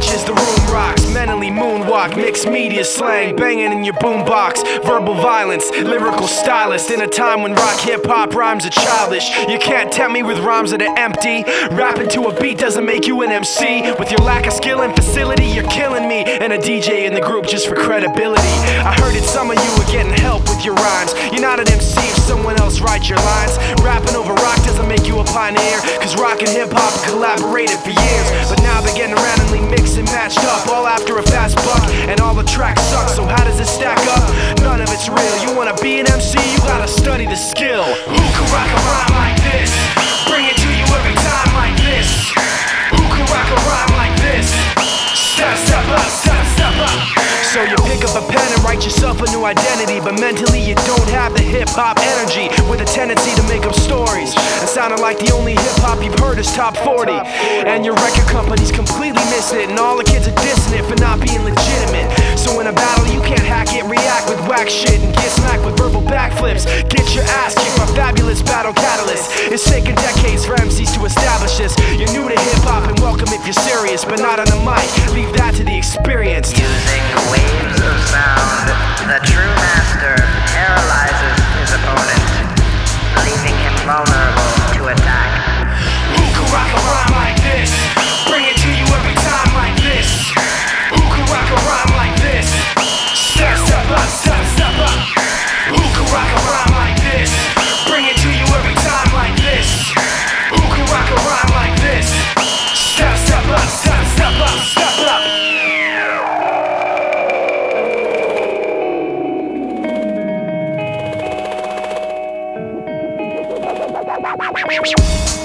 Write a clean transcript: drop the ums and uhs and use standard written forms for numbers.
matches, the room rocks. Mentally moonwalk, mixed media slang, banging in your boombox. Verbal violence, lyrical stylist. In a time when rock hip-hop rhymes are childish, you can't tempt me with rhymes that are empty. Rapping to a beat doesn't make you an MC. With your lack of skill and facility, you're killing me. And a DJ in the group just for credibility. I heard that some of you are getting help with your rhymes. You're not an MC if someone else writes your lines. Rapping over rock doesn't make you a pioneer, cause rock and hip-hop collaborated for years. But now they're getting randomly mixed and matched up, all after a fast buck, and all the tracks suck. So how does it stack up? None of it's real. You wanna be an MC, you gotta study the skill. Who can rock a rhyme like this? Bring it to you every time like this. Who can rock a rhyme like this? Step, step up, step, step up. So you pick up a pen and write yourself a new identity, but mentally you don't have the hip-hop energy, with a tendency to make up stories. It sounded like the only hip-hop you've heard is Top 40, and your record company's completely missing it, and all the kids are dissing it for not being legitimate. So in a battle you can't hack it, react with whack shit, and get smacked with verbal backflips. Get your ass kicked by fabulous battle catalyst. It's taken decades for MCs to establish this. You're new to hip-hop and welcome if you're serious, but not on the mic, leave that to the experienced. Using waves of sound, the true master paralyzes his opponent, leaving him vulnerable to attack. Who can rock a rhyme like this? Bring it to you every time like this. Who can rock a rhyme like this? Step, step up, step, step up. Who can rock a rhyme like this? Bring it to you every time like this. Who can rock a rhyme like this? Step, step up, step, step up, step up. We'll be right back.